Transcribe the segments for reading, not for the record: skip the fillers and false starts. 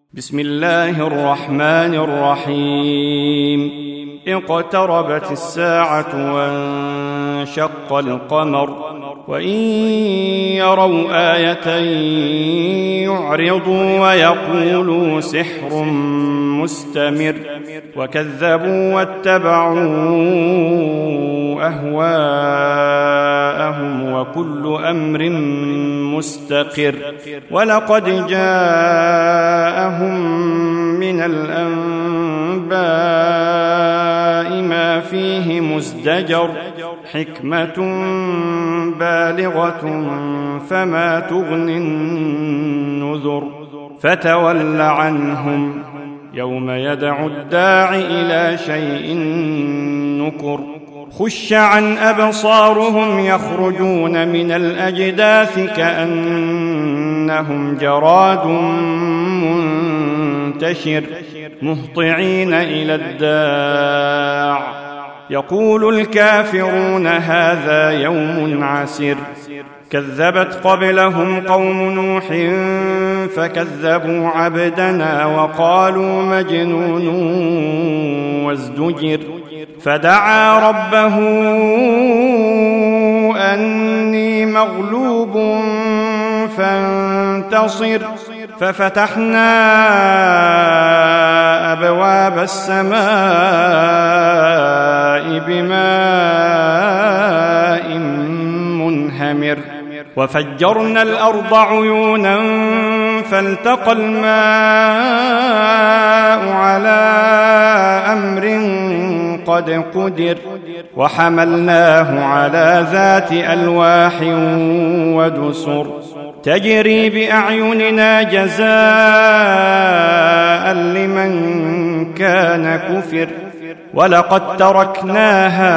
بسم الله الرحمن الرحيم اقتربت الساعة وانشق القمر وإن يروا آية يعرضوا ويقولوا سحر مستمر وكذبوا واتبعوا أهواءهم وكل أمر مستقر ولقد جاءهم من الأنباء ما فيه مزدجر حكمة بالغة فما تغني النذر فتول عنهم يوم يدعو الداع إلى شيء نكر خش عن أبصارهم يخرجون من الأجداث كأنهم جراد منتشر مهطعين إلى الداع يقول الكافرون هذا يوم عسر كذبت قبلهم قوم نوح فكذبوا عبدنا وقالوا مجنون وازدجر فدعا ربه أني مغلوب فانتصر ففتحنا أبواب السماء بماء منهمر وفجرنا الأرض عيونا فالتقى الماء على أمر قد قدر وحملناه على ذات ألواح ودسر تجري بأعيننا جزاء لمن كان كفر ولقد تركناها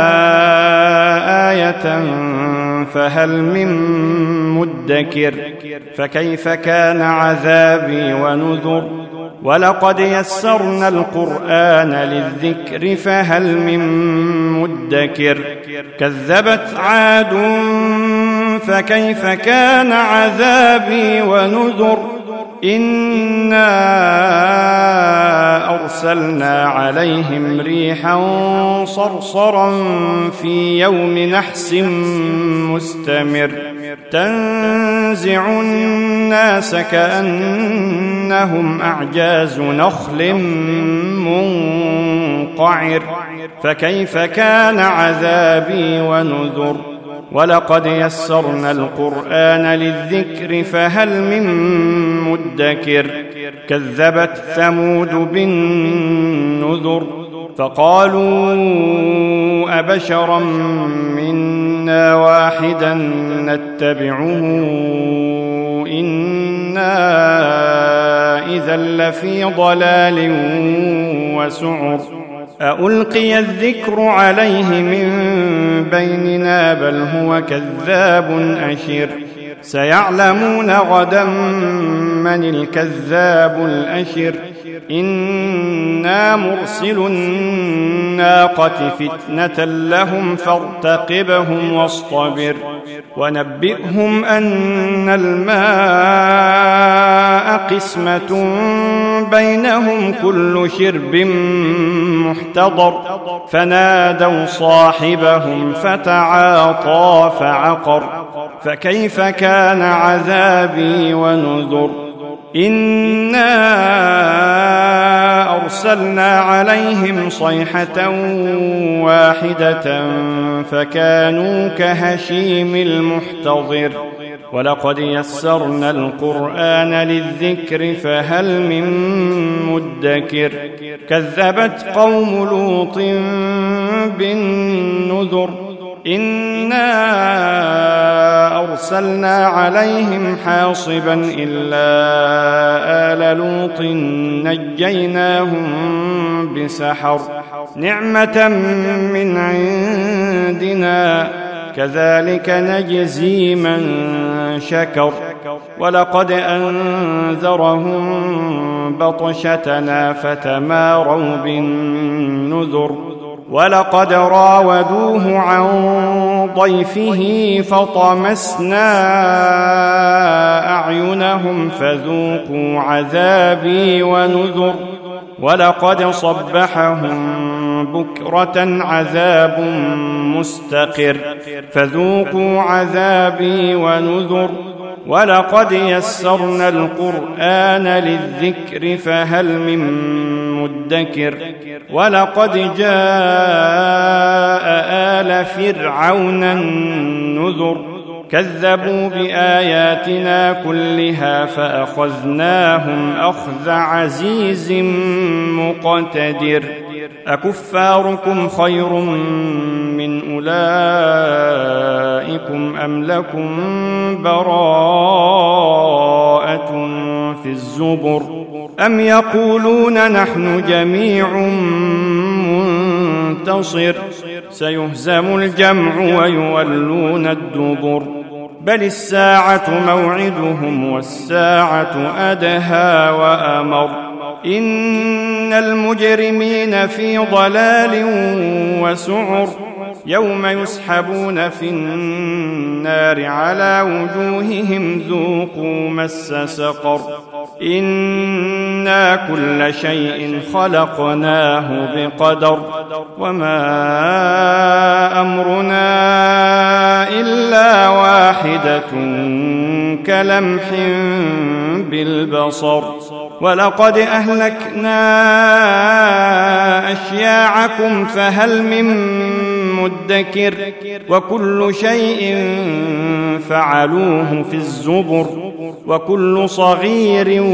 آية فهل من مدكر فكيف كان عذابي ونذر ولقد يسرنا القرآن للذكر فهل من مدكر كذبت عاد فكيف كان عذابي ونذر إنا أرسلنا عليهم ريحا صرصرا في يوم نحس مستمر تنزع الناس كأنهم أعجاز نخل منقعر فكيف كان عذابي ونذر ولقد يسرنا القرآن للذكر فهل من مدكر كذبت ثمود بالنذر فقالوا أبشرا منا واحدا نتبعه إنا إذا لفي ضلال وسعر ألقي الذكر عليه من بيننا بل هو كذاب أشر سيعلمون غدا من الكذاب الأشر إنا مرسل الناقة فتنة لهم فارتقبهم واصطبر ونبئهم أن الماء قسمة بينهم كل شرب محتضر فنادوا صاحبهم فتعاطى فعقر فكيف كان عذابي ونذر إنا أرسلنا عليهم صيحة واحدة فكانوا كهشيم المحتضر ولقد يسرنا القرآن للذكر فهل من مدكر كذبت قوم لوط بالنذر إنا أرسلنا عليهم حاصبا إلا آل لوط نجيناهم بسحر نعمة من عندنا كذلك نجزي من شكر ولقد أنذرهم بطشتنا فتماروا بالنذر ولقد راودوه عن ضيفه فطمسنا أعينهم فذوقوا عذابي ونذر ولقد صبحهم بكرة عذاب مستقر فذوقوا عذابي ونذر ولقد يسرنا القرآن للذكر فهل من مدكر ولقد جاء آل فرعون النذر كذبوا بآياتنا كلها فأخذناهم أخذ عزيز مقتدر أكفاركم خير من أولئكم أم لكم براءة في الزبر أم يقولون نحن جميع منتصر سيهزم الجمع ويولون الدبر بل الساعة موعدهم والساعة أدهى وأمر إن المجرمين في ضلال وسعر يوم يسحبون في النار على وجوههم ذوقوا مس سقر إنا كل شيء خلقناه بقدر وما أمرنا إلا واحدة كلمح بالبصر ولقد أهلكنا أشياعكم فهل من مدكر وكل شيء فعلوه في الزبر وكل صغير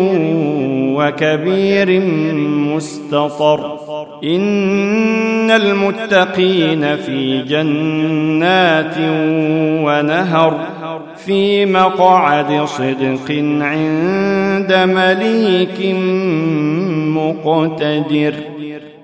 وكبير مستطر إن المتقين في جنات ونهر في مقعد صدق عند مليك مقتدر